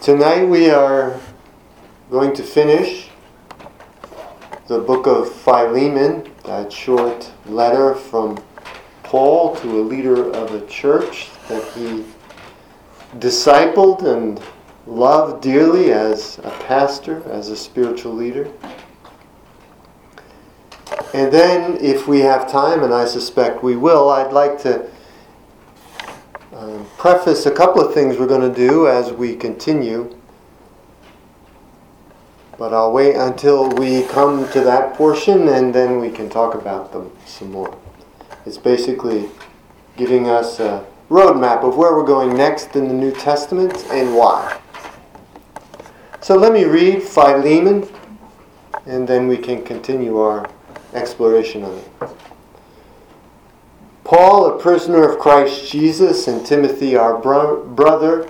Tonight we are going to finish the book of Philemon, that short letter from Paul to a leader of a church that he discipled and loved dearly as a pastor, as a spiritual leader. And then, if we have time, and I suspect we will, I'd like to preface a couple of things we're going to do as we continue. But I'll wait until we come to that portion and then we can talk about them some more. It's basically giving us a roadmap of where we're going next in the New Testament and why. So let me read Philemon and then we can continue our exploration of it. Paul, a prisoner of Christ Jesus, and Timothy, our brother,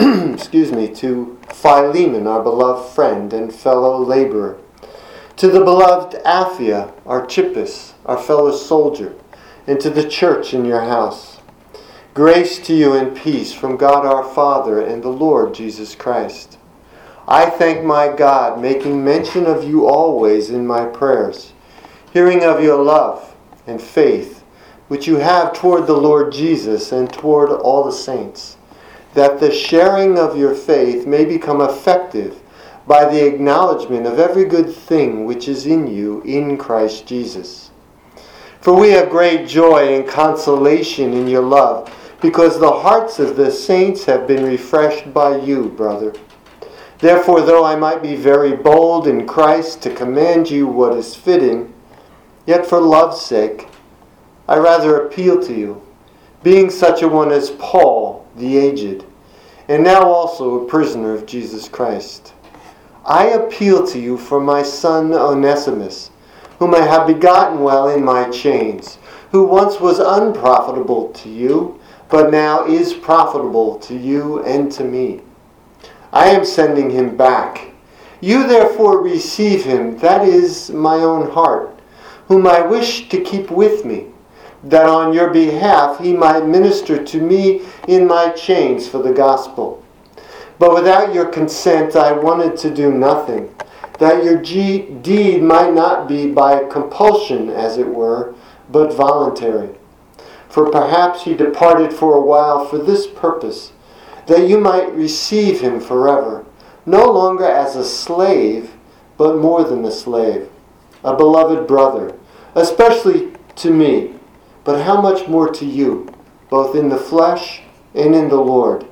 to Philemon, our beloved friend and fellow laborer. To the beloved Apphia, Archippus, our fellow soldier, and to the church in your house. Grace to you and peace from God our Father and the Lord Jesus Christ. I thank my God, making mention of you always in my prayers, hearing of your love and faith, which you have toward the Lord Jesus and toward all the saints, that the sharing of your faith may become effective by the acknowledgement of every good thing which is in you in Christ Jesus. For we have great joy and consolation in your love, because the hearts of the saints have been refreshed by you, brother. Therefore, though I might be very bold in Christ to command you what is fitting, yet for love's sake, I rather appeal to you, being such a one as Paul, the aged, and now also a prisoner of Jesus Christ. I appeal to you for my son Onesimus, whom I have begotten while in my chains, who once was unprofitable to you, but now is profitable to you and to me. I am sending him back. You therefore receive him, that is my own heart, whom I wish to keep with me, that on your behalf he might minister to me in my chains for the gospel. But without your consent I wanted to do nothing, that your deed might not be by compulsion, as it were, but voluntary. For perhaps he departed for a while for this purpose, that you might receive him forever, no longer as a slave, but more than a slave, a beloved brother, especially to me, but how much more to you, both in the flesh and in the Lord.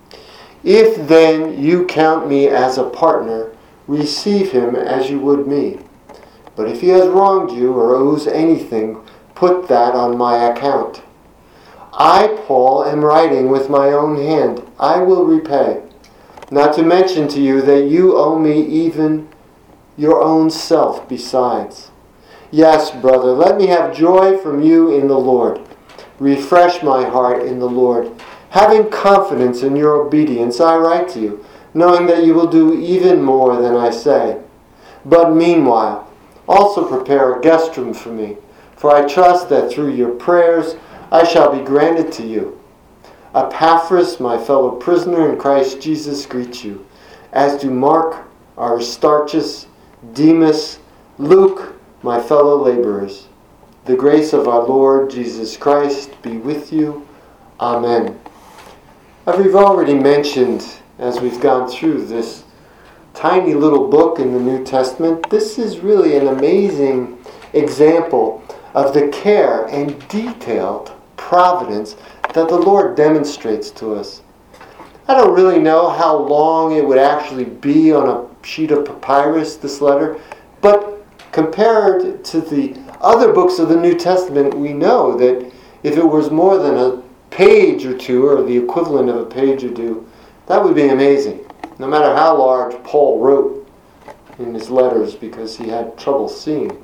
If then you count me as a partner, receive him as you would me. But if he has wronged you or owes anything, put that on my account. I, Paul, am writing with my own hand. I will repay. Not to mention to you that you owe me even your own self besides. Yes, brother, let me have joy from you in the Lord. Refresh my heart in the Lord. Having confidence in your obedience, I write to you, knowing that you will do even more than I say. But meanwhile, also prepare a guest room for me, for I trust that through your prayers I shall be granted to you. Epaphras, my fellow prisoner in Christ Jesus, greets you, as do Mark, Aristarchus, Demas, Luke, my fellow laborers. The grace of our Lord Jesus Christ be with you. Amen. As we've already mentioned, as we've gone through this tiny little book in the New Testament, this is really an amazing example of the care and detailed providence that the Lord demonstrates to us. I don't really know how long it would actually be on a sheet of papyrus, this letter, but compared to the other books of the New Testament, we know that if it was more than a page or two, or the equivalent of a page or two, that would be amazing. No matter how large Paul wrote in his letters, because he had trouble seeing.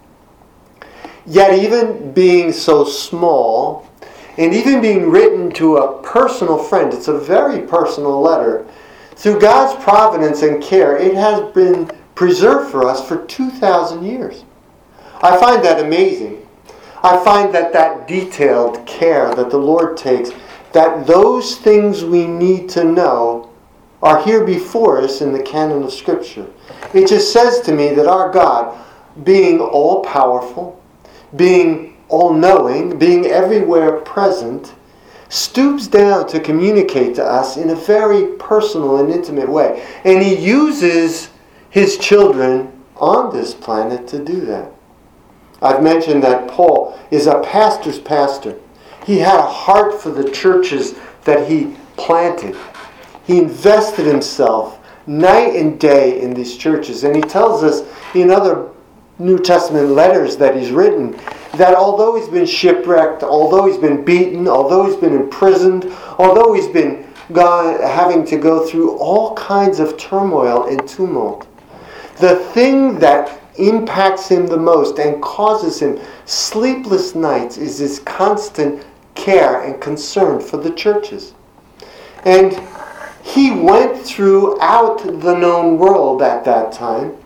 Yet even being so small, and even being written to a personal friend, it's a very personal letter, through God's providence and care, it has been preserved for us for 2,000 years. I find that amazing. I find that detailed care that the Lord takes, that those things we need to know are here before us in the canon of Scripture. It just says to me that our God, being all-powerful, being all-knowing, being everywhere present, stoops down to communicate to us in a very personal and intimate way. And He uses His children on this planet to do that. I've mentioned that Paul is a pastor's pastor. He had a heart for the churches that he planted. He invested himself night and day in these churches. And he tells us in other New Testament letters that he's written that although he's been shipwrecked, although he's been beaten, although he's been imprisoned, although he's been having to go through all kinds of turmoil and tumult, the thing that impacts him the most and causes him sleepless nights is his constant care and concern for the churches. And he went throughout the known world at that time,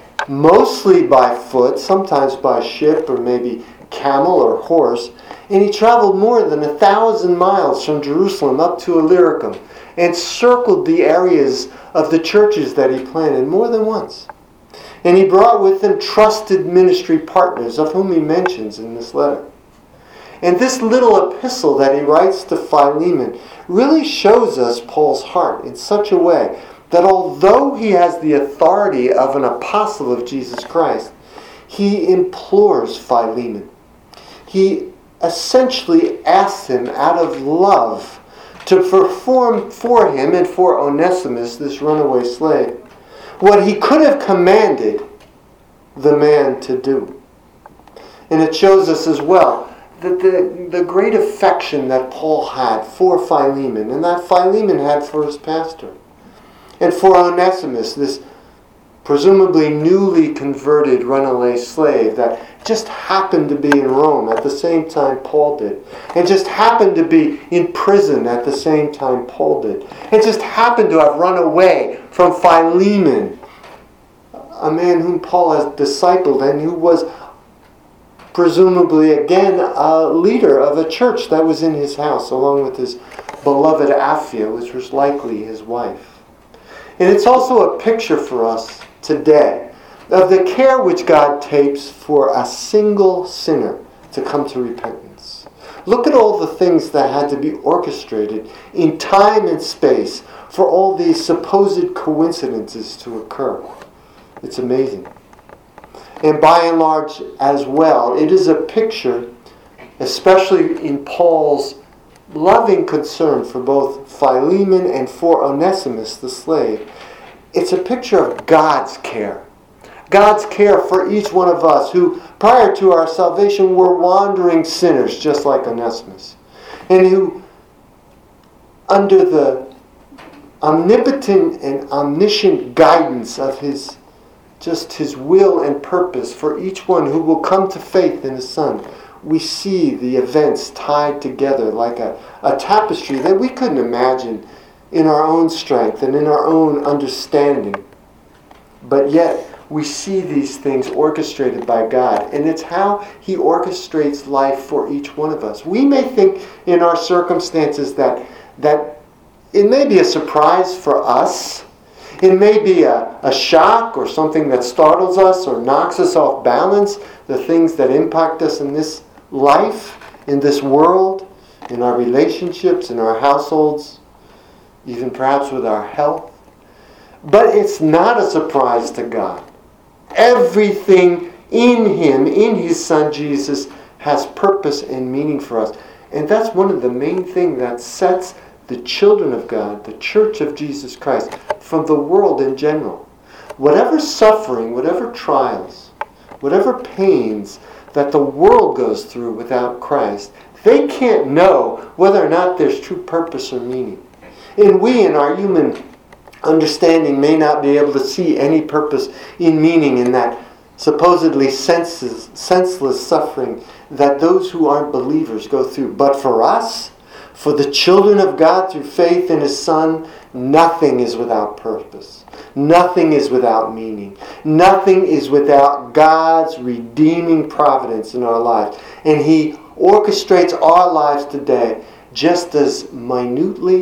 mostly by foot, sometimes by ship or maybe camel or horse, and he traveled more than 1,000 miles from Jerusalem up to Illyricum and circled the areas of the churches that he planted more than once. And he brought with him trusted ministry partners, of whom he mentions in this letter. And this little epistle that he writes to Philemon really shows us Paul's heart in such a way that although he has the authority of an apostle of Jesus Christ, he implores Philemon. He essentially asks him out of love to perform for him and for Onesimus, this runaway slave, what he could have commanded the man to do. And it shows us as well that the great affection that Paul had for Philemon and that Philemon had for his pastor. And for Onesimus, this presumably newly converted runaway slave that just happened to be in Rome at the same time Paul did. And just happened to be in prison at the same time Paul did. And just happened to have run away from Philemon, a man whom Paul has discipled and who was presumably again a leader of a church that was in his house along with his beloved Apphia, which was likely his wife. And it's also a picture for us today of the care which God takes for a single sinner to come to repentance. Look at all the things that had to be orchestrated in time and space for all these supposed coincidences to occur. It's amazing. And by and large as well, it is a picture, especially in Paul's loving concern for both Philemon and for Onesimus, the slave. It's a picture of God's care. God's care for each one of us who, prior to our salvation, were wandering sinners just like Onesimus. And who, under the omnipotent and omniscient guidance of His will and purpose for each one who will come to faith in His Son, we see the events tied together like a tapestry that we couldn't imagine in our own strength and in our own understanding. But yet, we see these things orchestrated by God, and it's how He orchestrates life for each one of us. We may think in our circumstances that it may be a surprise for us. It may be a shock or something that startles us or knocks us off balance, the things that impact us in this life, in this world, in our relationships, in our households, even perhaps with our health. But it's not a surprise to God. Everything in Him, in His Son Jesus, has purpose and meaning for us. And that's one of the main things that sets the children of God, the Church of Jesus Christ, from the world in general. Whatever suffering, whatever trials, whatever pains that the world goes through without Christ, they can't know whether or not there's true purpose or meaning. And we, in our human understanding, may not be able to see any purpose in meaning in that supposedly senseless suffering that those who aren't believers go through. But for us, for the children of God through faith in His Son, nothing is without purpose. Nothing is without meaning. Nothing is without God's redeeming providence in our lives. And He orchestrates our lives today just as minutely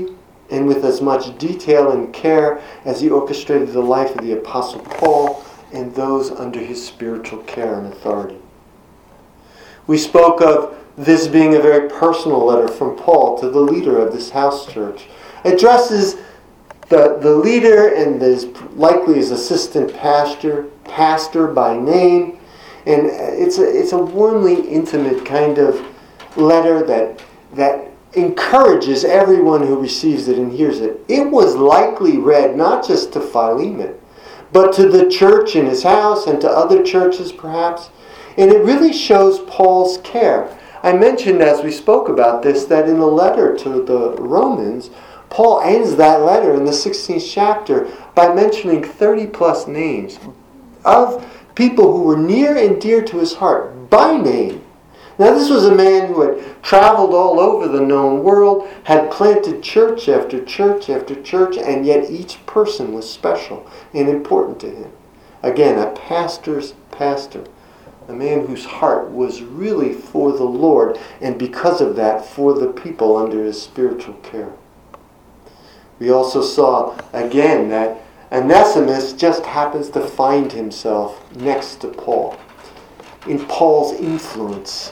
and with as much detail and care as he orchestrated the life of the Apostle Paul and those under his spiritual care and authority. We spoke of this being a very personal letter from Paul to the leader of this house church. It addresses the leader and likely his assistant pastor by name. And it's a warmly intimate kind of letter that encourages everyone who receives it and hears it. It was likely read not just to Philemon, but to the church in his house and to other churches perhaps. And it really shows Paul's care. I mentioned as we spoke about this that in the letter to the Romans, Paul ends that letter in the 16th chapter by mentioning 30 plus names of people who were near and dear to his heart by name. Now this was a man who had traveled all over the known world, had planted church after church after church, and yet each person was special and important to him. Again, a pastor's pastor. A man whose heart was really for the Lord, and because of that, for the people under his spiritual care. We also saw, again, that Onesimus just happens to find himself next to Paul, in Paul's influence.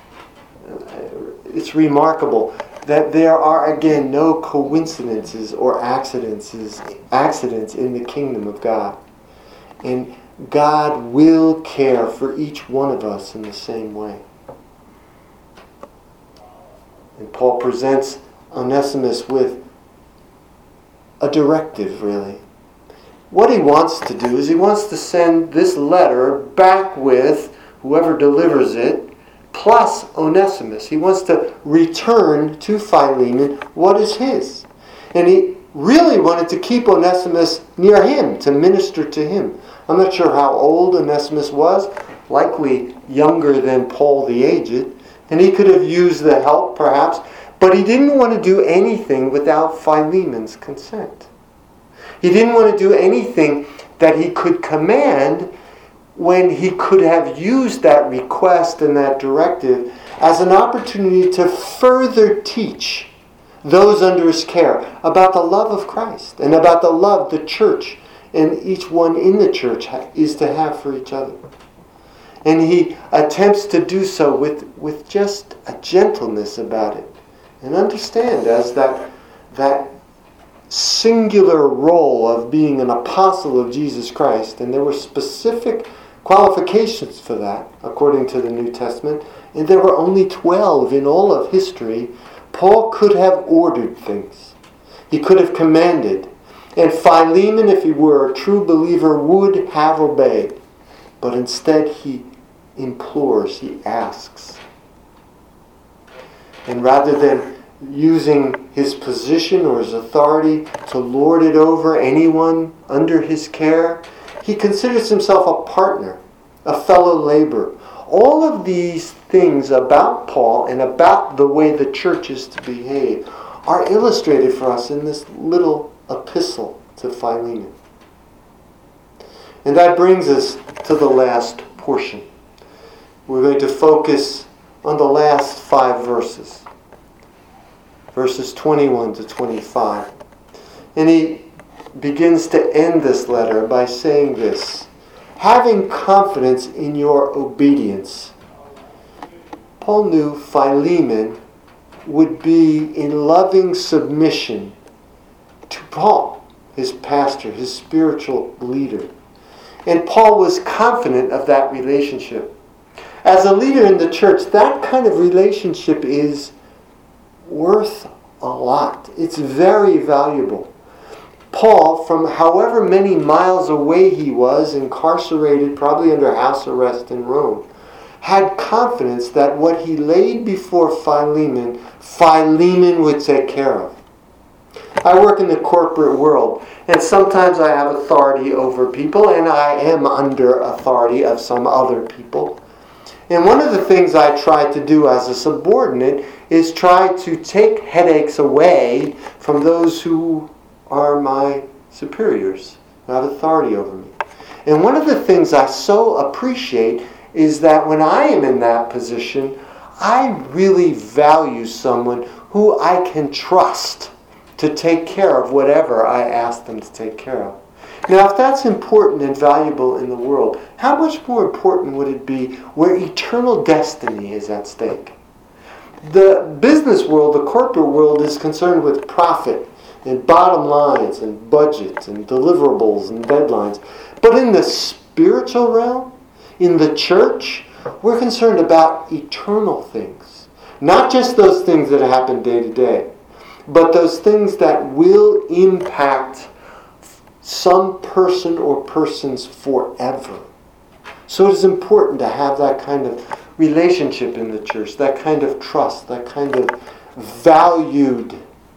It's remarkable that there are, again, no coincidences or accidents in the kingdom of God. And God will care for each one of us in the same way. And Paul presents Onesimus with a directive, really. What he wants to do is he wants to send this letter back with whoever delivers it, plus Onesimus. He wants to return to Philemon what is his. And he really wanted to keep Onesimus near him, to minister to him. I'm not sure how old Onesimus was, likely younger than Paul the Aged, and he could have used the help perhaps, but he didn't want to do anything without Philemon's consent. He didn't want to do anything that he could command when he could have used that request and that directive as an opportunity to further teach those under his care about the love of Christ and about the love the church and each one in the church is to have for each other. And he attempts to do so with just a gentleness about it. And understand as that singular role of being an apostle of Jesus Christ, and there were specific qualifications for that, according to the New Testament, and there were only 12 in all of history. Paul could have ordered things. He could have commanded. And Philemon, if he were a true believer, would have obeyed. But instead he implores, he asks. And rather than using his position or his authority to lord it over anyone under his care, he considers himself a partner, a fellow laborer. All of these things about Paul and about the way the church is to behave are illustrated for us in this little epistle to Philemon. And that brings us to the last portion. We're going to focus on the last 5 verses. Verses 21 to 25. And he begins to end this letter by saying this: having confidence in your obedience. Paul knew Philemon would be in loving submission to Paul, his pastor, his spiritual leader. And Paul was confident of that relationship. As a leader in the church, that kind of relationship is worth a lot. It's very valuable. Paul, from however many miles away he was, incarcerated, probably under house arrest in Rome, had confidence that what he laid before Philemon would take care of. I work in the corporate world, and sometimes I have authority over people, and I am under authority of some other people. And one of the things I try to do as a subordinate is try to take headaches away from those who are my superiors, who have authority over me. And one of the things I so appreciate is that when I am in that position, I really value someone who I can trust to take care of whatever I ask them to take care of. Now, if that's important and valuable in the world, how much more important would it be where eternal destiny is at stake? The business world, the corporate world, is concerned with profit and bottom lines and budgets and deliverables and deadlines. But in the spiritual realm, in the church, we're concerned about eternal things. Not just those things that happen day to day, but those things that will impact some person or persons forever. So it is important to have that kind of relationship in the church, that kind of trust, that kind of valued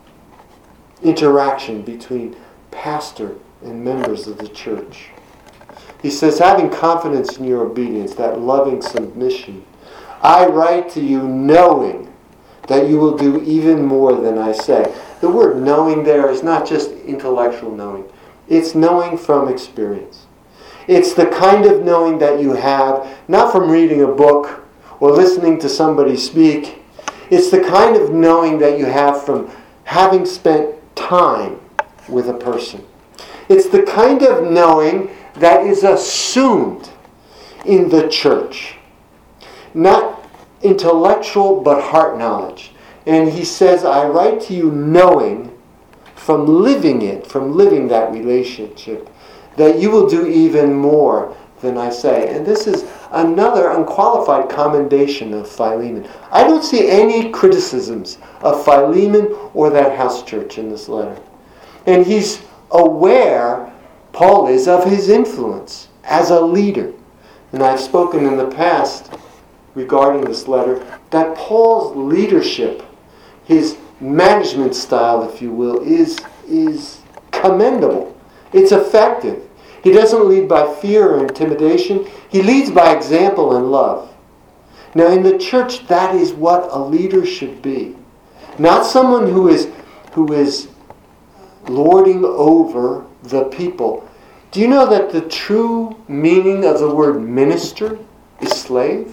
interaction between pastor and members of the church. He says, having confidence in your obedience, that loving submission, I write to you knowing that you will do even more than I say. The word knowing there is not just intellectual knowing. It's knowing from experience. It's the kind of knowing that you have, not from reading a book or listening to somebody speak. It's the kind of knowing that you have from having spent time with a person. It's the kind of knowing that is assumed in the church. Not intellectual, but heart knowledge. And he says, I write to you knowing from living it, from living that relationship, that you will do even more than I say. And this is another unqualified commendation of Philemon. I don't see any criticisms of Philemon or that house church in this letter. And he's aware, Paul is, of his influence as a leader. And I've spoken in the past regarding this letter that Paul's leadership, his management style, if you will, is commendable. It's effective. He doesn't lead by fear or intimidation. He leads by example and love. Now in the church, that is what a leader should be. Not someone who is lording over the people. Do you know that the true meaning of the word minister is slave?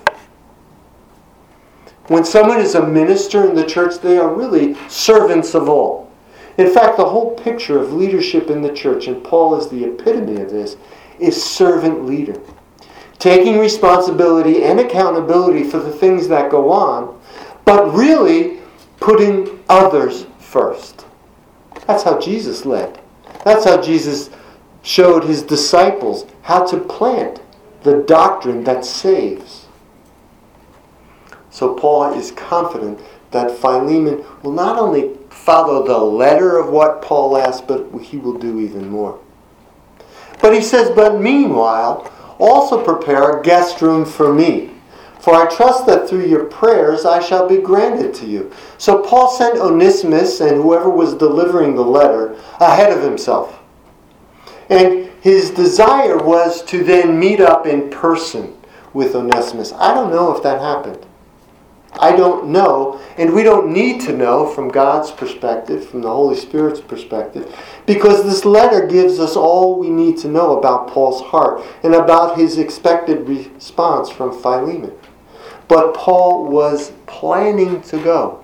When someone is a minister in the church, they are really servants of all. In fact, the whole picture of leadership in the church, and Paul is the epitome of this, is servant leader. Taking responsibility and accountability for the things that go on, but really putting others first. That's how Jesus led. That's how Jesus showed his disciples how to plant the doctrine that saves. So Paul is confident that Philemon will not only follow the letter of what Paul asked, but he will do even more. But he says, but meanwhile, also prepare a guest room for me. For I trust that through your prayers I shall be granted to you. So Paul sent Onesimus and whoever was delivering the letter ahead of himself. And his desire was to then meet up in person with Onesimus. I don't know if that happened. I don't know, and we don't need to know from God's perspective, from the Holy Spirit's perspective, because this letter gives us all we need to know about Paul's heart and about his expected response from Philemon. But Paul was planning to go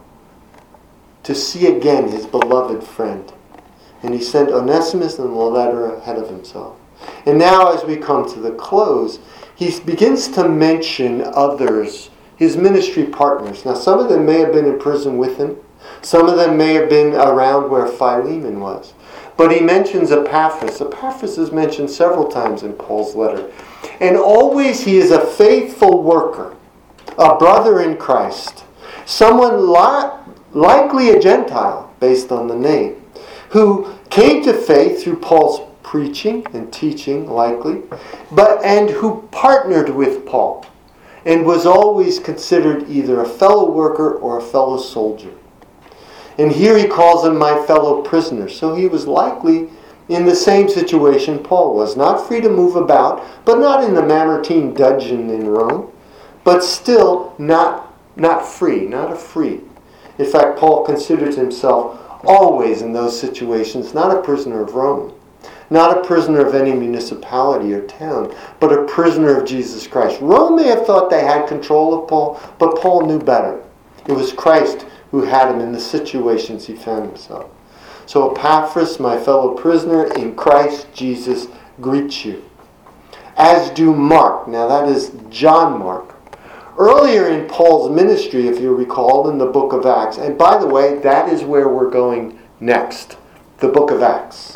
to see again his beloved friend. And he sent Onesimus and the letter ahead of himself. And now as we come to the close, he begins to mention others, his ministry partners. Now some of them may have been in prison with him. Some of them may have been around where Philemon was. But he mentions Epaphras. Epaphras is mentioned several times in Paul's letter. And always he is a faithful worker, a brother in Christ, someone likely a Gentile based on the name, who came to faith through Paul's preaching and teaching, likely, and who partnered with Paul and was always considered either a fellow worker or a fellow soldier. And here he calls him my fellow prisoner. So he was likely in the same situation Paul was. Not free to move about, but not in the Mamertine dungeon in Rome, but still not free, not a free. In fact, Paul considers himself always in those situations not a prisoner of Rome, not a prisoner of any municipality or town, but a prisoner of Jesus Christ. Rome may have thought they had control of Paul, but Paul knew better. It was Christ who had him in the situations he found himself. So Epaphras, my fellow prisoner in Christ Jesus, greets you. As do Mark. Now that is John Mark. Earlier in Paul's ministry, if you recall, in the book of Acts, and by the way, that is where we're going next, the book of Acts.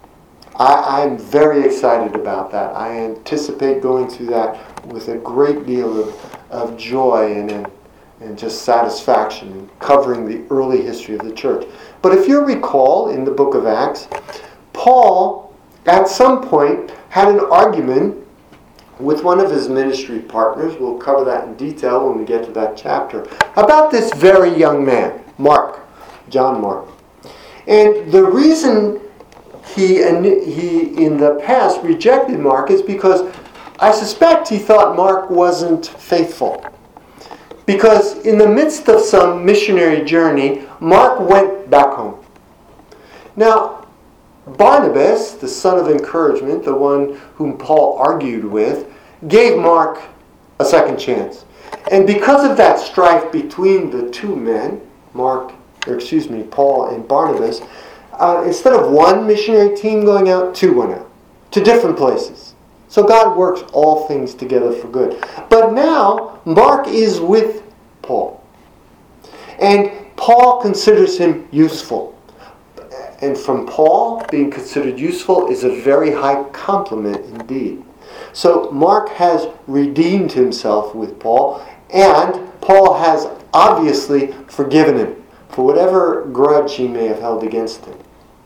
I'm very excited about that. I anticipate going through that with a great deal of joy and just satisfaction in covering the early history of the church. But if you recall, in the book of Acts, Paul, at some point, had an argument with one of his ministry partners. We'll cover that in detail when we get to that chapter, about this very young man, Mark, John Mark. And the reason he in the past rejected Mark is because I suspect he thought Mark wasn't faithful. Because in the midst of some missionary journey, Mark went back home. Now, Barnabas, the son of encouragement, the one whom Paul argued with, gave Mark a second chance. And because of that strife between the two men, Paul and Barnabas, instead of one missionary team going out, two went out to different places. So God works all things together for good. But now, Mark is with Paul. And Paul considers him useful. And from Paul, being considered useful is a very high compliment indeed. So Mark has redeemed himself with Paul, and Paul has obviously forgiven him for whatever grudge he may have held against him.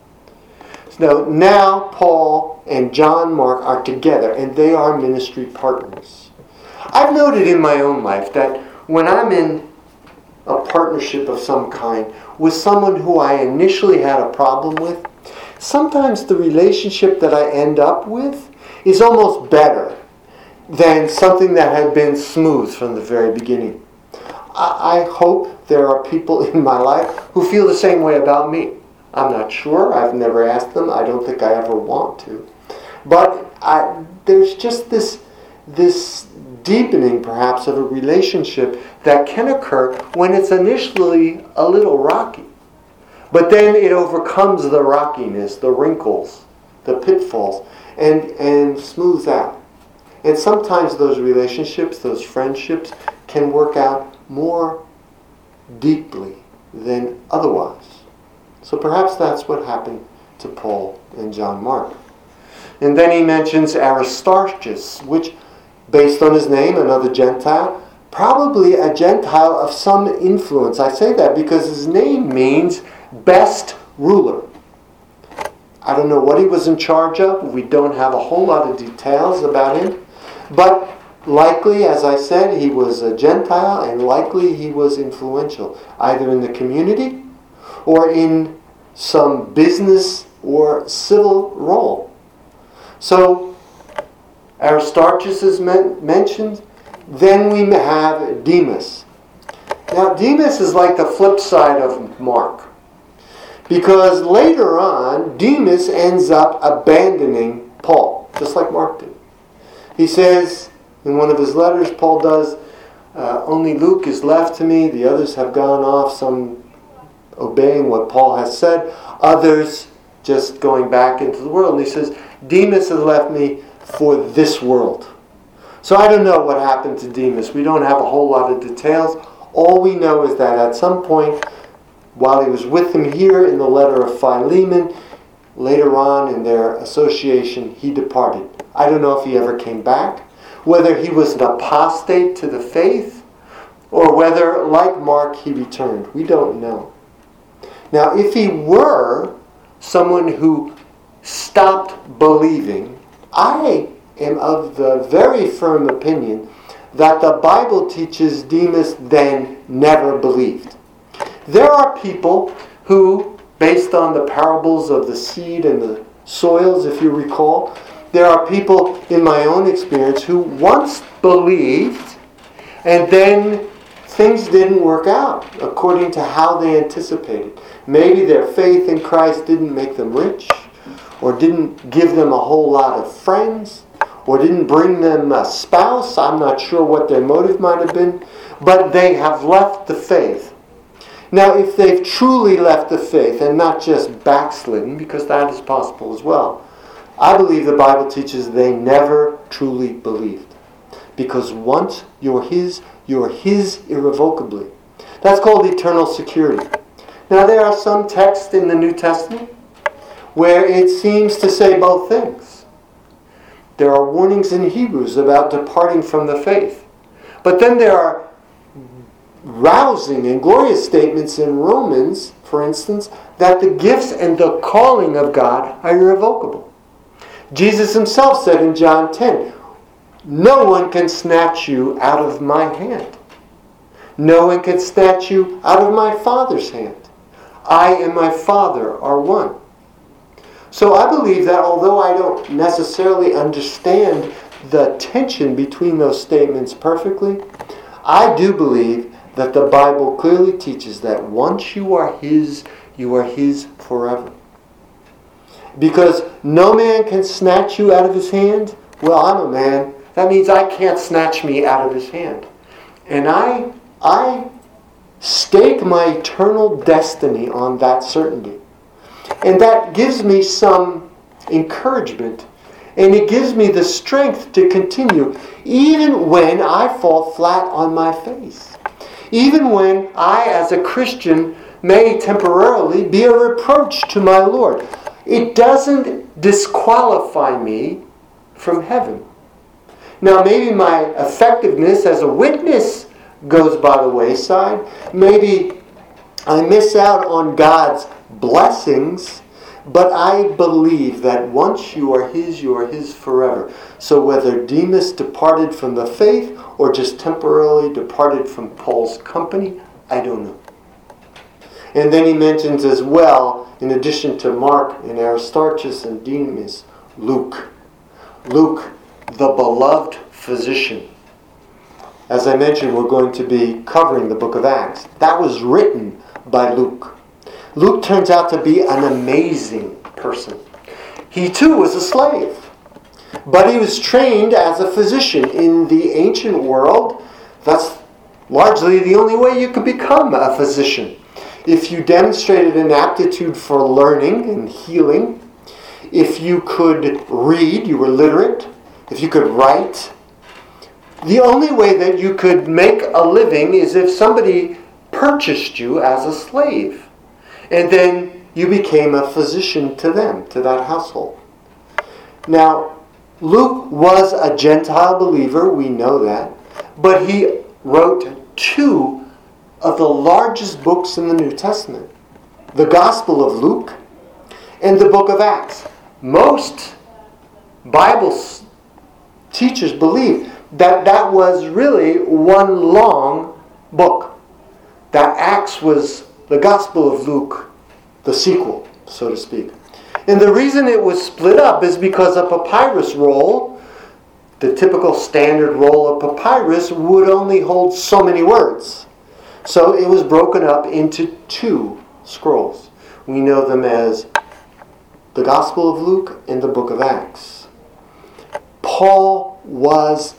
So now Paul and John Mark are together, and they are ministry partners. I've noted in my own life that when I'm in a partnership of some kind with someone who I initially had a problem with, sometimes the relationship that I end up with is almost better than something that had been smooth from the very beginning. I hope there are people in my life who feel the same way about me. I'm not sure. I've never asked them. I don't think I ever want to. But there's just this deepening, perhaps, of a relationship that can occur when it's initially a little rocky. But then it overcomes the rockiness, the wrinkles, the pitfalls, and smooths out. And sometimes those relationships, those friendships, can work out more deeply than otherwise. So perhaps that's what happened to Paul and John Mark. And then he mentions Aristarchus, which, based on his name, another Gentile, probably a Gentile of some influence. I say that because his name means best ruler. I don't know what he was in charge of. We don't have a whole lot of details about him. But likely, as I said, he was a Gentile, and likely he was influential, either in the community or in some business or civil role. So Aristarchus is mentioned. Then we have Demas. Now Demas is like the flip side of Mark, because later on Demas ends up abandoning Paul, just like Mark did. He says in one of his letters, Paul does, only Luke is left to me. The others have gone off, some obeying what Paul has said, others just going back into the world. And he says, Demas has left me for this world. So I don't know what happened to Demas. We don't have a whole lot of details. All we know is that at some point, while he was with him here in the letter of Philemon, later on in their association, he departed. I don't know if he ever came back, whether he was an apostate to the faith, or whether, like Mark, he returned. We don't know. Now, if he were someone who stopped believing, I am of the very firm opinion that the Bible teaches Demas then never believed. There are people who, based on the parables of the seed and the soils, if you recall, there are people in my own experience who once believed and then things didn't work out according to how they anticipated. Maybe their faith in Christ didn't make them rich, or didn't give them a whole lot of friends, or didn't bring them a spouse. I'm not sure what their motive might have been, but they have left the faith. Now, if they've truly left the faith and not just backslidden, because that is possible as well, I believe the Bible teaches they never truly believed. Because once you're His irrevocably. That's called eternal security. Now, there are some texts in the New Testament where it seems to say both things. There are warnings in Hebrews about departing from the faith. But then there are rousing and glorious statements in Romans, for instance, that the gifts and the calling of God are irrevocable. Jesus Himself said in John 10, "No one can snatch you out of my hand. No one can snatch you out of my Father's hand. I and my Father are one." So I believe that although I don't necessarily understand the tension between those statements perfectly, I do believe that the Bible clearly teaches that once you are His forever. Because no man can snatch you out of His hand. Well, I'm a man. That means I can't snatch me out of His hand. And I stake my eternal destiny on that certainty. And that gives me some encouragement. And it gives me the strength to continue even when I fall flat on my face. Even when I, as a Christian, may temporarily be a reproach to my Lord. It doesn't disqualify me from heaven. Now, maybe my effectiveness as a witness goes by the wayside. Maybe I miss out on God's blessings. But I believe that once you are His forever. So whether Demas departed from the faith or just temporarily departed from Paul's company, I don't know. And then he mentions as well, in addition to Mark and Aristarchus and Demas, Luke. Luke, the beloved physician. As I mentioned, we're going to be covering the book of Acts. That was written by Luke. Luke turns out to be an amazing person. He too was a slave. But he was trained as a physician. In the ancient world, that's largely the only way you could become a physician. If you demonstrated an aptitude for learning and healing, if you could read, you were literate, if you could write, the only way that you could make a living is if somebody purchased you as a slave. And then you became a physician to them, to that household. Now, Luke was a Gentile believer, we know that. But he wrote 2 of the largest books in the New Testament. The Gospel of Luke and the book of Acts. Most Bible teachers believe that that was really one long book. That Acts was the Gospel of Luke, the sequel, so to speak. And the reason it was split up is because a papyrus roll, the typical standard roll of papyrus, would only hold so many words. So it was broken up into 2 scrolls. We know them as the Gospel of Luke and the book of Acts. Paul was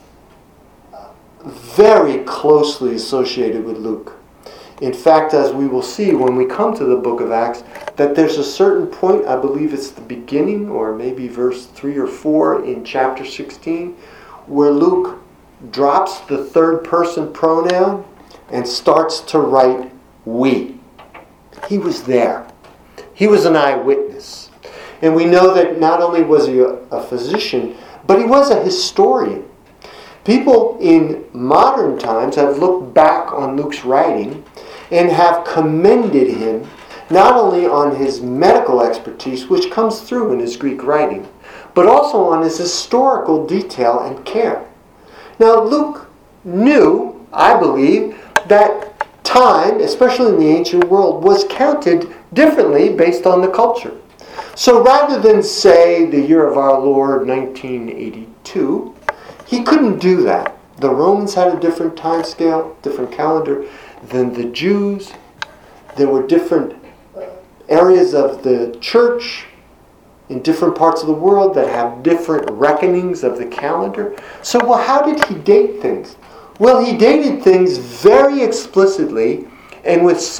very closely associated with Luke. In fact, as we will see when we come to the book of Acts, that there's a certain point, I believe it's the beginning, or maybe verse 3 or 4 in chapter 16, where Luke drops the third person pronoun and starts to write we. He was there. He was an eyewitness. And we know that not only was he a physician, but he was a historian. People in modern times have looked back on Luke's writing and have commended him not only on his medical expertise, which comes through in his Greek writing, but also on his historical detail and care. Now, Luke knew, I believe, that time, especially in the ancient world, was counted differently based on the culture. So rather than say the year of our Lord 1982, he couldn't do that. The Romans had a different time scale, different calendar than the Jews. There were different areas of the church in different parts of the world that have different reckonings of the calendar. So, well, how did he date things? Well, he dated things very explicitly and with such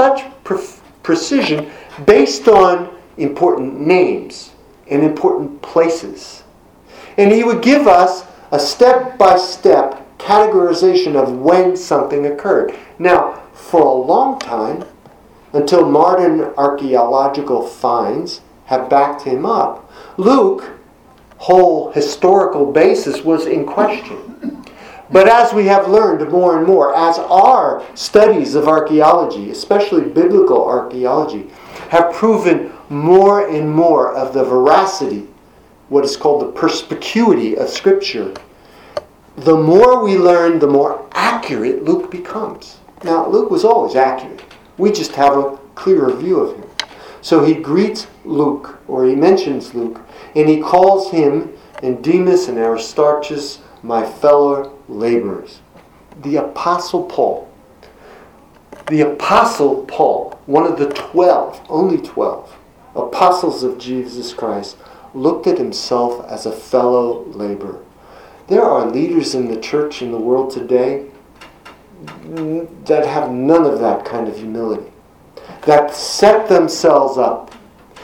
precision based on important names and important places. And he would give us a step-by-step categorization of when something occurred. Now, for a long time, until modern archaeological finds have backed him up, Luke's whole historical basis was in question. But as we have learned more and more, as our studies of archaeology, especially biblical archaeology, have proven more and more of the veracity, what is called the perspicuity of Scripture, the more we learn, the more accurate Luke becomes. Now, Luke was always accurate. We just have a clearer view of him. So he greets Luke, or he mentions Luke, and he calls him and Demas and Aristarchus my fellow laborers. The Apostle Paul. The Apostle Paul, one of the 12, only 12 apostles of Jesus Christ, looked at himself as a fellow laborer. There are leaders in the church in the world today that have none of that kind of humility, that set themselves up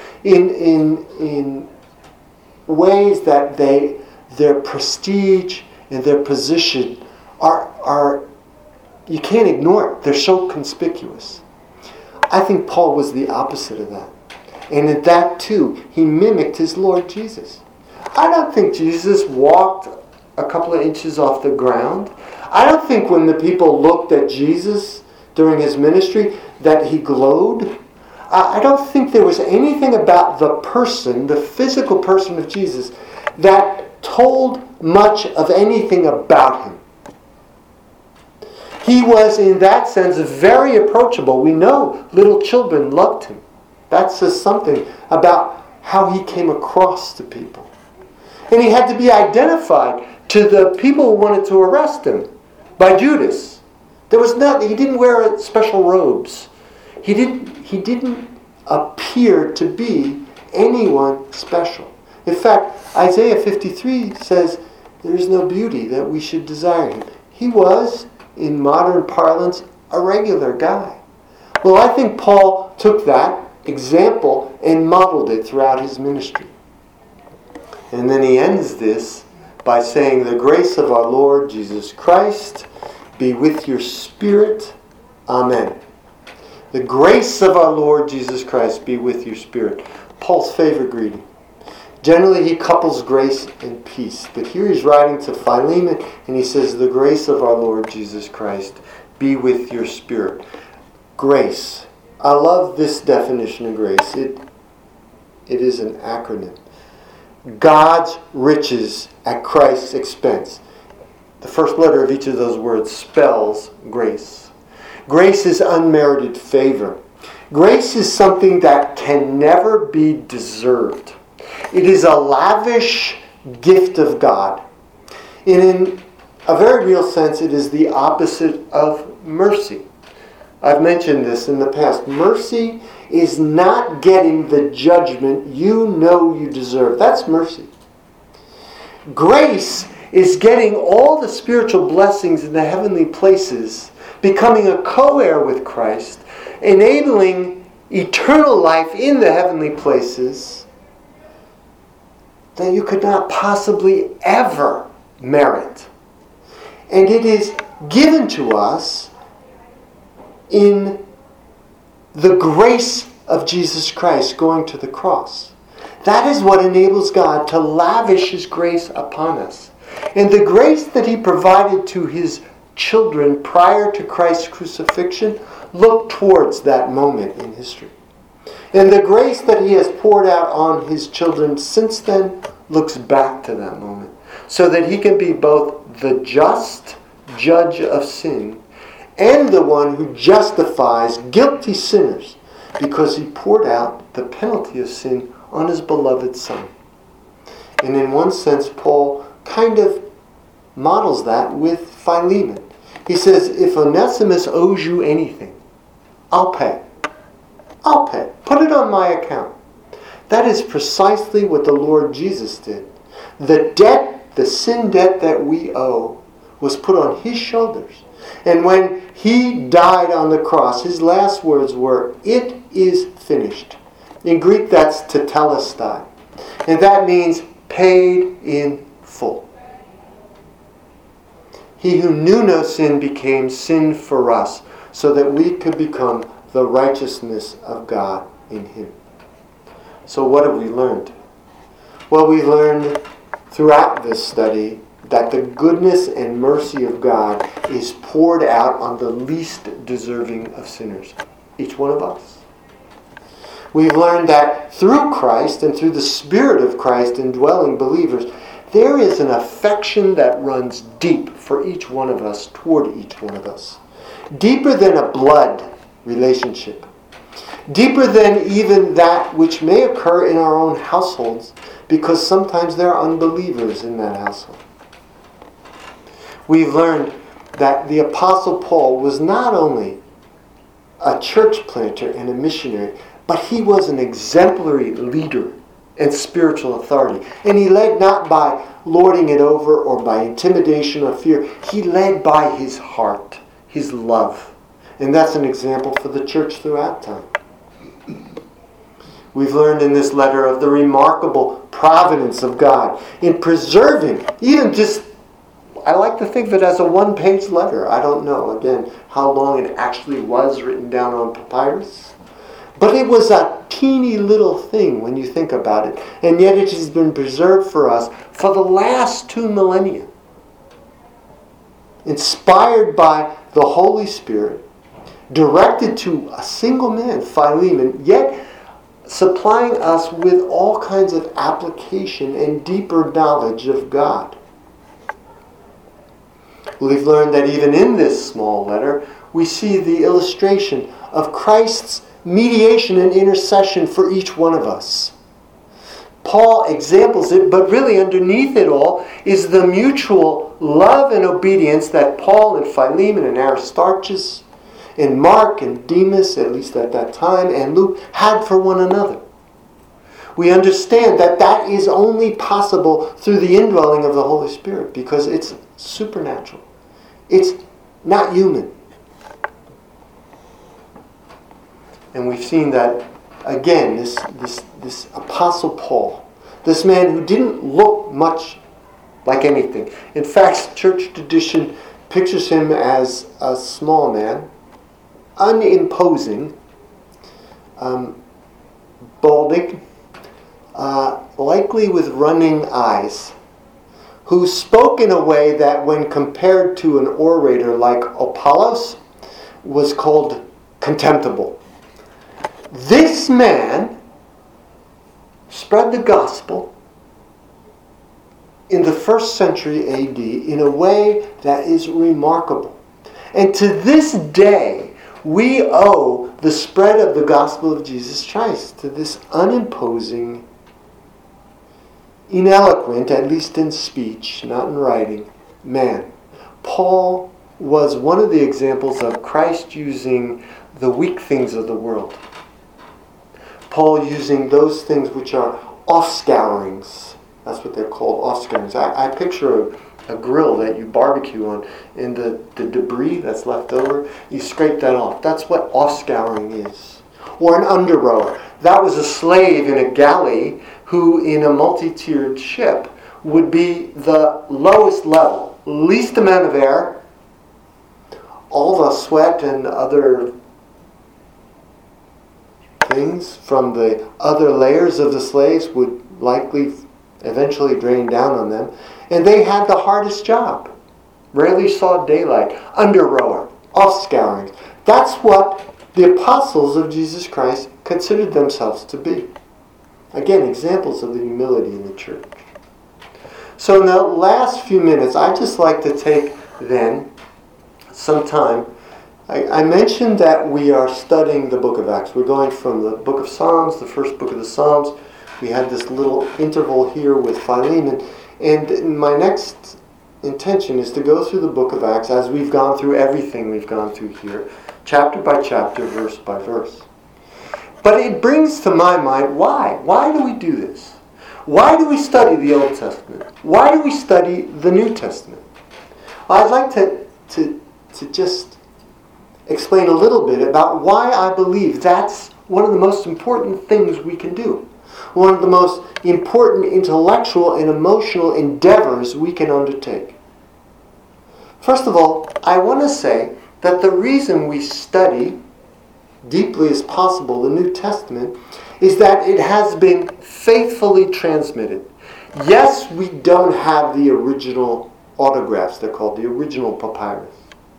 in ways that their prestige and their position are you can't ignore it. They're so conspicuous. I think Paul was the opposite of that. And in that too, he mimicked his Lord Jesus. I don't think Jesus walked a couple of inches off the ground. I don't think when the people looked at Jesus during his ministry that he glowed. I don't think there was anything about the person, the physical person of Jesus, that told much of anything about him. He was, in that sense, very approachable. We know little children loved him. That says something about how he came across to people. And he had to be identified to the people who wanted to arrest him by Judas. He didn't wear special robes. He didn't appear to be anyone special. In fact, Isaiah 53 says, there is no beauty that we should desire him. He was, in modern parlance, a regular guy. Well, I think Paul took that example and modeled it throughout his ministry. And then he ends this by saying, the grace of our Lord Jesus Christ be with your spirit. Amen. The grace of our Lord Jesus Christ be with your spirit. Paul's favorite greeting. Generally, he couples grace and peace. But here he's writing to Philemon, and he says, the grace of our Lord Jesus Christ be with your spirit. Grace. I love this definition of grace. It is an acronym. God's riches at Christ's expense. The first letter of each of those words spells grace. Grace is unmerited favor. Grace is something that can never be deserved. It is a lavish gift of God. And in a very real sense, it is the opposite of mercy. I've mentioned this in the past. Mercy is not getting the judgment you know you deserve. That's mercy. Grace is getting all the spiritual blessings in the heavenly places, becoming a co-heir with Christ, enabling eternal life in the heavenly places that you could not possibly ever merit. And it is given to us in the grace of Jesus Christ going to the cross. That is what enables God to lavish his grace upon us. And the grace that he provided to his children prior to Christ's crucifixion looked towards that moment in history. And the grace that he has poured out on his children since then looks back to that moment, so that he can be both the just judge of sin and the one who justifies guilty sinners, because he poured out the penalty of sin on his beloved Son. And in one sense, Paul kind of models that with Philemon. He says, if Onesimus owes you anything, I'll pay. I'll pay. Put it on my account. That is precisely what the Lord Jesus did. The debt, the sin debt that we owe, was put on his shoulders. And when he died on the cross, his last words were, "It is finished." In Greek, that's tetelestai. And that means paid in full. He who knew no sin became sin for us, so that we could become the righteousness of God in him. So what have we learned? Well, we learned throughout this study that the goodness and mercy of God is poured out on the least deserving of sinners, each one of us. We've learned that through Christ and through the Spirit of Christ indwelling believers, there is an affection that runs deep for each one of us, toward each one of us. Deeper than a blood relationship. Deeper than even that which may occur in our own households, because sometimes there are unbelievers in that household. We've learned that the Apostle Paul was not only a church planter and a missionary, but he was an exemplary leader and spiritual authority. And he led not by lording it over or by intimidation or fear. He led by his heart, his love. And that's an example for the church throughout time. We've learned in this letter of the remarkable providence of God in preserving, even just, I like to think of it as a one-page letter. I don't know, again, how long it actually was written down on papyrus. But it was a teeny little thing when you think about it. And yet it has been preserved for us for the last 2 millennia. Inspired by the Holy Spirit, directed to a single man, Philemon, yet supplying us with all kinds of application and deeper knowledge of God. We've learned that even in this small letter, we see the illustration of Christ's mediation and intercession for each one of us. Paul examples it, but really underneath it all is the mutual love and obedience that Paul and Philemon and Aristarchus and Mark and Demas, at least at that time, and Luke had for one another. We understand that that is only possible through the indwelling of the Holy Spirit, because it's supernatural. It's not human. And we've seen that, again, this Apostle Paul, this man who didn't look much like anything. In fact, church tradition pictures him as a small man, unimposing, balding, likely with running eyes, who spoke in a way that when compared to an orator like Apollos was called contemptible. This man spread the gospel in the 1st century AD in a way that is remarkable. And to this day, we owe the spread of the gospel of Jesus Christ to this unimposing, ineloquent, at least in speech, not in writing, man. Paul was one of the examples of Christ using the weak things of the world. Paul using those things which are off-scourings. That's what they're called, off-scourings. I picture a grill that you barbecue on, and the debris that's left over, you scrape that off. That's what off-scouring is. Or an under-rower. That was a slave in a galley who, in a multi-tiered ship, would be the lowest level, least amount of air. All the sweat and other things from the other layers of the slaves would likely eventually drain down on them. And they had the hardest job. Rarely saw daylight. Under-rower, off-scourings. That's what the apostles of Jesus Christ considered themselves to be. Again, examples of the humility in the church. So in the last few minutes, I'd just like to take then some time. I mentioned that we are studying the book of Acts. We're going from the book of Psalms, the first book of the Psalms. We had this little interval here with Philemon. And my next intention is to go through the book of Acts as we've gone through everything we've gone through here, chapter by chapter, verse by verse. But it brings to my mind, why? Why do we do this? Why do we study the Old Testament? Why do we study the New Testament? Well, I'd like to to just explain a little bit about why I believe that's one of the most important things we can do. One of the most important intellectual and emotional endeavors we can undertake. First of all, I want to say that the reason we study deeply as possible the New Testament is that it has been faithfully transmitted. Yes, we don't have the original autographs, they're called the original papyrus.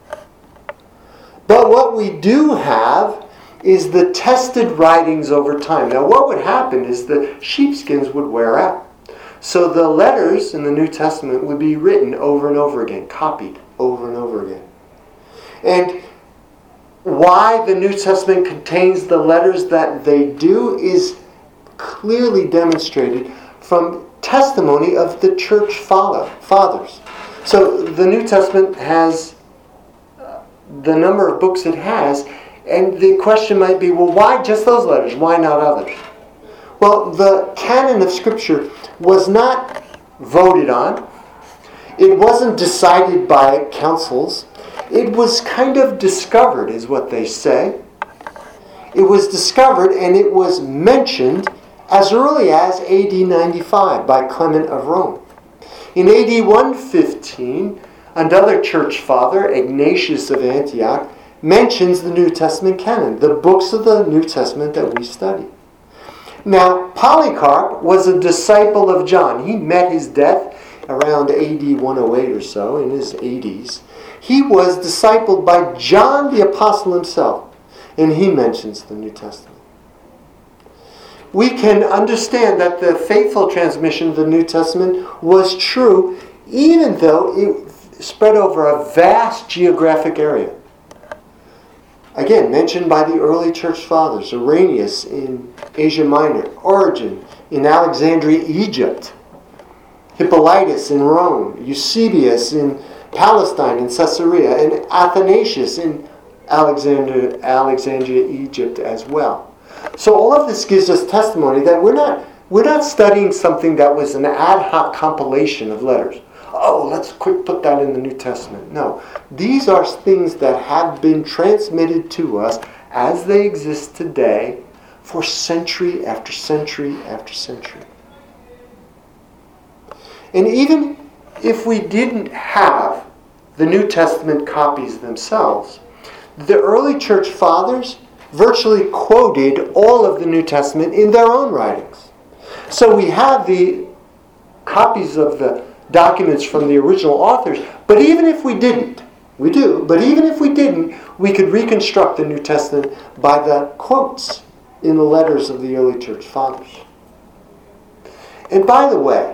But what we do have is the tested writings over time. Now what would happen is the sheepskins would wear out. So the letters in the New Testament would be written over and over again, copied over and over again. And why the New Testament contains the letters that they do is clearly demonstrated from testimony of the church fathers. So the New Testament has the number of books it has, and the question might be, well, why just those letters? Why not others? Well, the canon of Scripture was not voted on. It wasn't decided by councils. It was kind of discovered, is what they say. It was discovered and it was mentioned as early as AD 95 by Clement of Rome. In AD 115, another church father, Ignatius of Antioch, mentions the New Testament canon, the books of the New Testament that we study. Now, Polycarp was a disciple of John. He met his death around AD 108 or so, in his 80s. He was discipled by John the Apostle himself, and he mentions the New Testament. We can understand that the faithful transmission of the New Testament was true, even though it spread over a vast geographic area. Again, mentioned by the early church fathers, Irenaeus in Asia Minor, Origen in Alexandria, Egypt, Hippolytus in Rome, Eusebius in Palestine and Caesarea, and Athanasius in Alexandria, Egypt as well. So all of this gives us testimony that we're not studying something that was an ad hoc compilation of letters. Oh, let's quick put that in the New Testament. No, these are things that have been transmitted to us as they exist today for century after century after century. And even if we didn't have the New Testament copies themselves, the early church fathers virtually quoted all of the New Testament in their own writings. So we have the copies of the documents from the original authors, but even if we didn't, we do, but even if we didn't, we could reconstruct the New Testament by the quotes in the letters of the early church fathers. And by the way,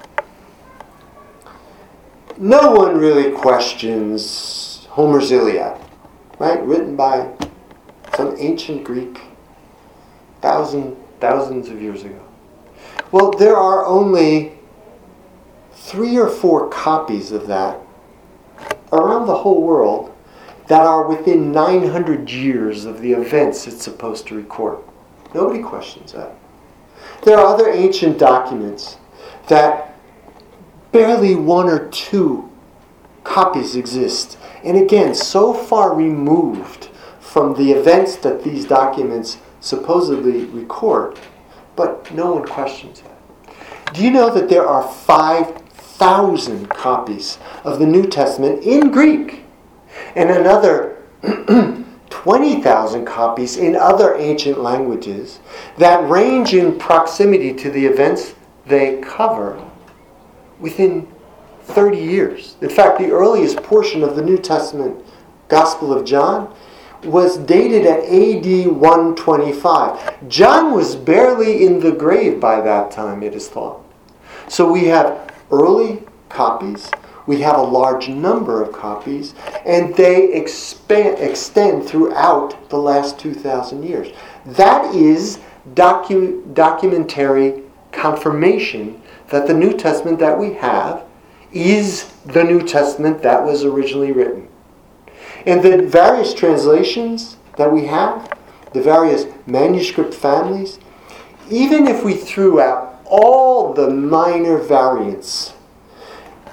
no one really questions Homer's Iliad, right? Written by some ancient Greek thousands of years ago. Well, there are only 3 or 4 copies of that around the whole world that are within 900 years of the events it's supposed to record. Nobody questions that. There are other ancient documents that barely 1 or 2 copies exist. And again, so far removed from the events that these documents supposedly record, but no one questions that. Do you know that there are 5,000 copies of the New Testament in Greek and another 20,000 copies in other ancient languages that range in proximity to the events they cover within 30 years? In fact, the earliest portion of the New Testament Gospel of John was dated at AD 125. John was barely in the grave by that time, it is thought. So we have early copies, we have a large number of copies, and they extend throughout the last 2,000 years. That is documentary confirmation that the New Testament that we have is the New Testament that was originally written. And the various translations that we have, the various manuscript families, even if we threw out all the minor variants,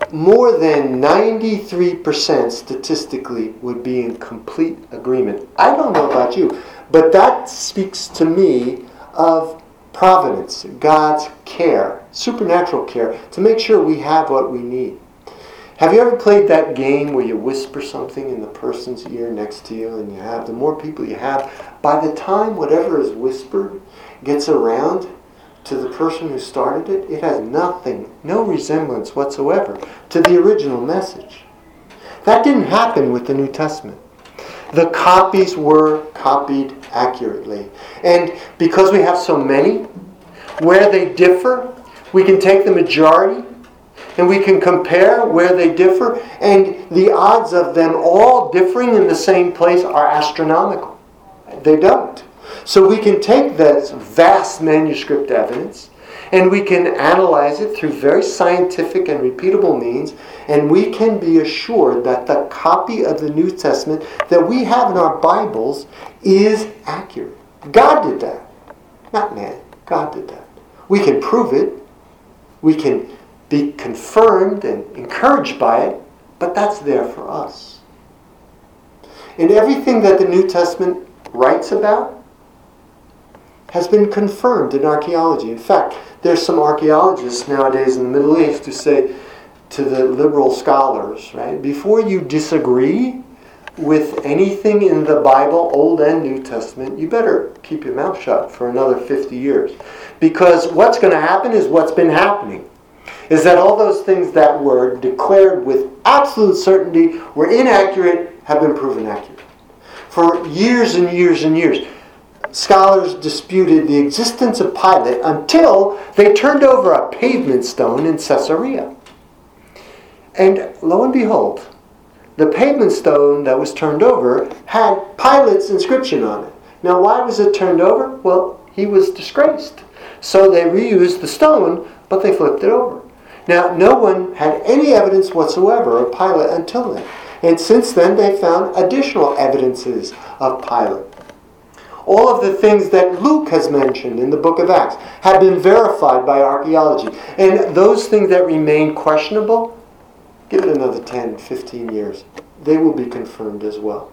more than 93% statistically would be in complete agreement. I don't know about you, but that speaks to me of providence, God's care, supernatural care, to make sure we have what we need. Have you ever played that game where you whisper something in the person's ear next to you, and the more people you have, by the time whatever is whispered gets around to the person who started it, it has no resemblance whatsoever to the original message. That didn't happen with the New Testament. The copies were copied accurately. And because we have so many, where they differ, we can take the majority and we can compare where they differ, and the odds of them all differing in the same place are astronomical. They don't. So we can take this vast manuscript evidence and we can analyze it through very scientific and repeatable means, and we can be assured that the copy of the New Testament that we have in our Bibles is accurate. God did that. Not man. God did that. We can prove it. We can be confirmed and encouraged by it, but that's there for us. And everything that the New Testament writes about has been confirmed in archaeology. In fact, there's some archaeologists nowadays in the Middle East who say to the liberal scholars, right, before you disagree with anything in the Bible, Old and New Testament, you better keep your mouth shut for another 50 years. Because what's going to happen is what's been happening. Is that all those things that were declared with absolute certainty were inaccurate have been proven accurate. For years and years and years, scholars disputed the existence of Pilate until they turned over a pavement stone in Caesarea. And lo and behold, the pavement stone that was turned over had Pilate's inscription on it. Now, why was it turned over? Well, he was disgraced. So they reused the stone, but they flipped it over. Now, no one had any evidence whatsoever of Pilate until then. And since then, they found additional evidences of Pilate. All of the things that Luke has mentioned in the book of Acts have been verified by archaeology. And those things that remain questionable, give it another 10, 15 years. They will be confirmed as well.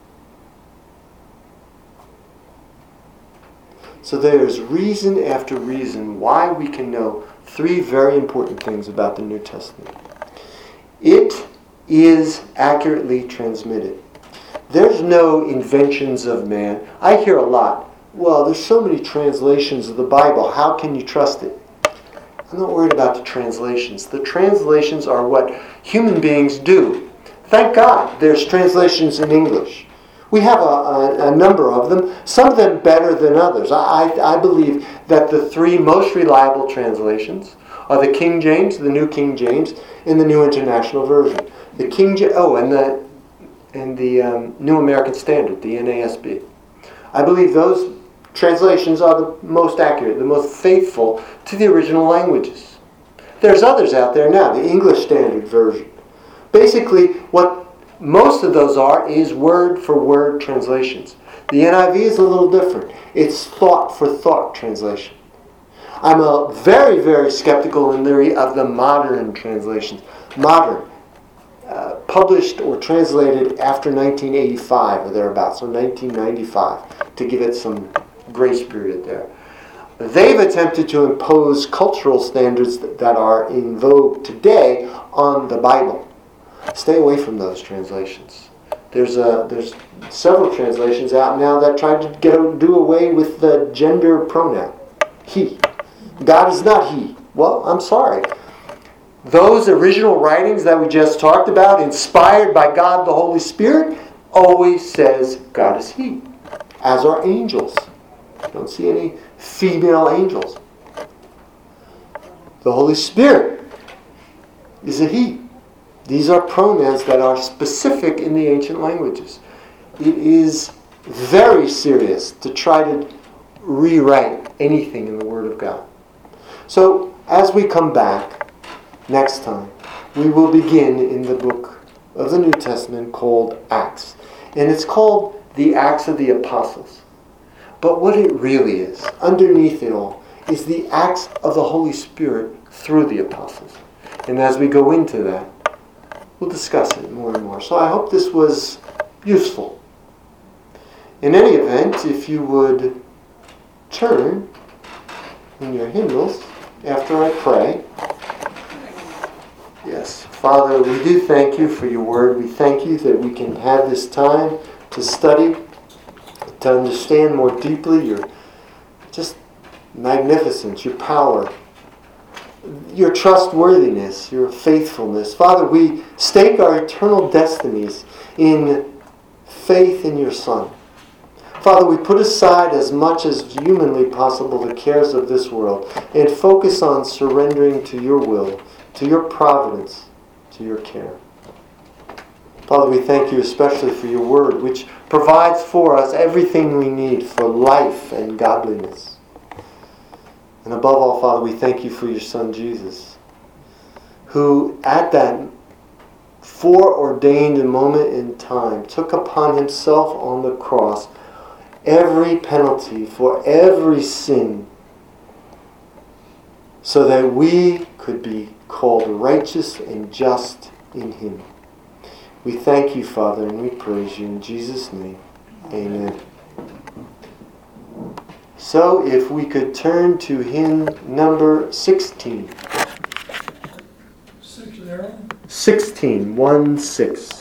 So there is reason after reason why we can know three very important things about the New Testament. It is accurately transmitted. There's no inventions of man. I hear a lot, well, there's so many translations of the Bible, how can you trust it? I'm not worried about the translations. The translations are what human beings do. Thank God there's translations in English. We have a number of them, some of them better than others. I believe that the three most reliable translations are the King James, the New King James, and the New International Version. The King James, and the New American Standard, the NASB. I believe those translations are the most accurate, the most faithful to the original languages. There's others out there now, the English Standard Version. Basically, what most of those are is word-for-word translations. The NIV is a little different. It's thought-for-thought translation. I'm a very, very skeptical in theory of the modern translations. Modern. Published or translated after 1985 or thereabouts, or 1995, to give it some grace period there. They've attempted to impose cultural standards that are in vogue today on the Bible. Stay away from those translations. There's several translations out now that try to do away with the gender pronoun. He. God is not he. Well, I'm sorry. Those original writings that we just talked about, inspired by God the Holy Spirit, always says God is he. As are angels. I don't see any female angels. The Holy Spirit is a he. These are pronouns that are specific in the ancient languages. It is very serious to try to rewrite anything in the Word of God. So, as we come back next time, we will begin in the book of the New Testament called Acts. And it's called the Acts of the Apostles. But what it really is, underneath it all, is the acts of the Holy Spirit through the apostles. And as we go into that, we'll discuss it more and more. So I hope this was useful. In any event, if you would turn in your hymnals after I pray. Yes, Father, we do thank you for your word. We thank you that we can have this time to study, to understand more deeply your just magnificence, your power, your trustworthiness, your faithfulness. Father, we stake our eternal destinies in faith in your Son. Father, we put aside as much as humanly possible the cares of this world and focus on surrendering to your will, to your providence, to your care. Father, we thank you especially for your word, which provides for us everything we need for life and godliness. And above all, Father, we thank you for your Son, Jesus, who at that foreordained moment in time took upon himself on the cross every penalty for every sin so that we could be called righteous and just in him. We thank you, Father, and we praise you in Jesus' name. Amen. So if we could turn to hymn number 16. 16, 1-6.